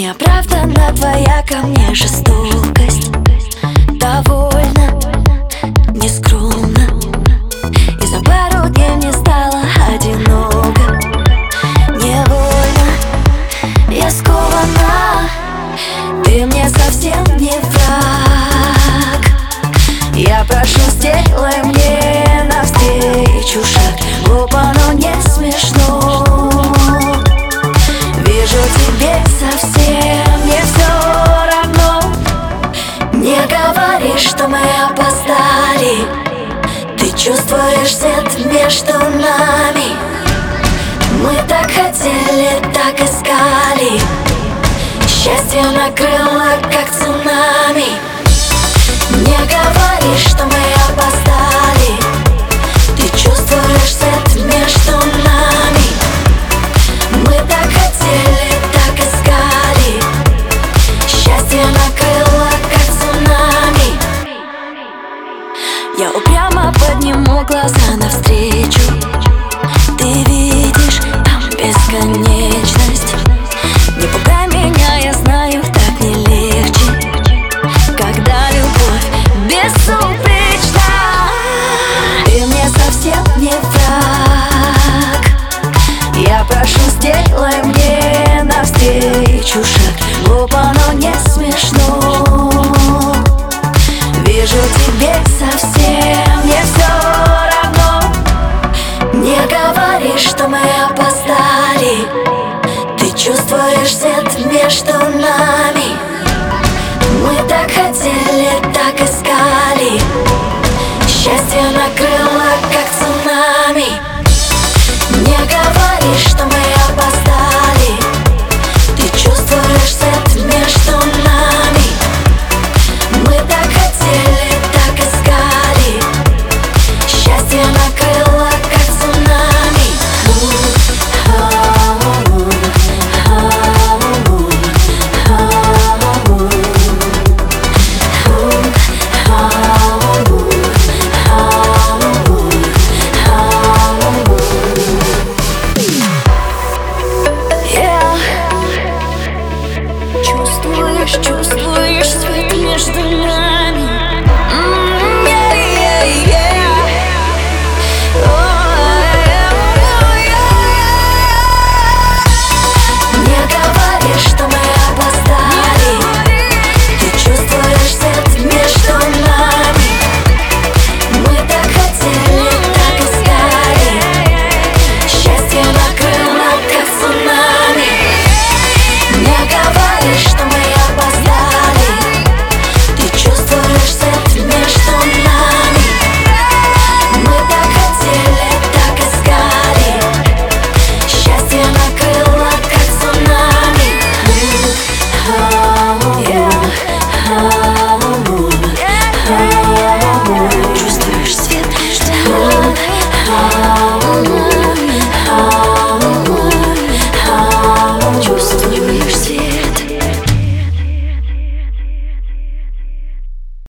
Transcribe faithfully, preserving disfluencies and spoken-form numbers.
Неоправданна твоя ко мне жестокость. Довольно, нескромно. И за пару дней мне стало одиноко. Невольно я скована. Ты мне совсем не враг. Я прошу, сделай мне навстречу шаг. Глупо, но не смешно. Вижу, тебе совсем не все равно. Не говори, что мы опоздали. Ты чувствуешь свет между нами. Мы так хотели, так искали. Счастье накрыло, как цунами. Не говори, что мы опоздали. Ты чувствуешь свет между нами. Мы так хотели, так искали. Счастье накрыло, как цунами. Я упрямо подниму глаза навстречу. Ты видишь там бесконечность. Не пугай меня, я знаю, так не легче, когда любовь безупречна. Ты мне совсем не враг. Я прошу, сделай мне навстречу шаг. Глупо, но не смешно. Вижу, тебе совсем не все равно. Не говори, что мы опоздали. Ты чувствуешь свет между нами. Мы так хотели, так искали. Счастье накрыло,